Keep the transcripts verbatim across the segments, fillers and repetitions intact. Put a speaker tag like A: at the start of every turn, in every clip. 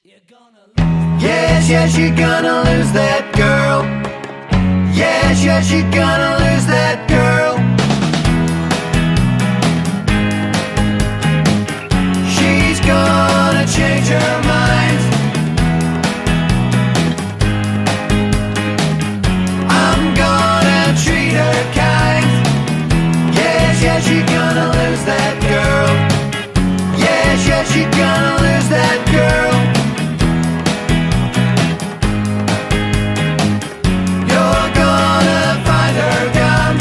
A: Yes, yes, you're gonna lose that girl. Yes, yes, you're gonna lose that girl. She's gonna change her mind. I'm gonna treat her kind. Yes, yes, you're gonna lose that girl. Yes, yes, you're gonna lose that girl. You're gonna find her gone.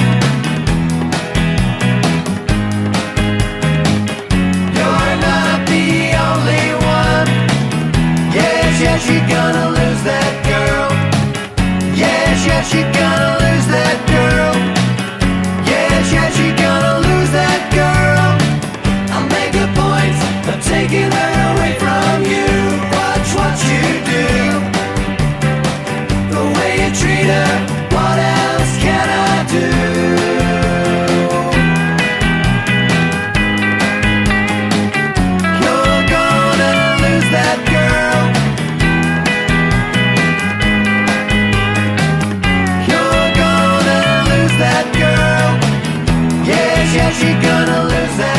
A: You're not the only one. Yes, yes, you're gonna lose that girl. Yes, yes, you're gonna lose that girl. Yes, yes, you're gonna lose that girl. I'll make a point of taking her away from you. Watch what you do, the way you treat her. What else can I do? You're gonna lose that girl. You're gonna lose that girl. Yes, yes, you're gonna lose that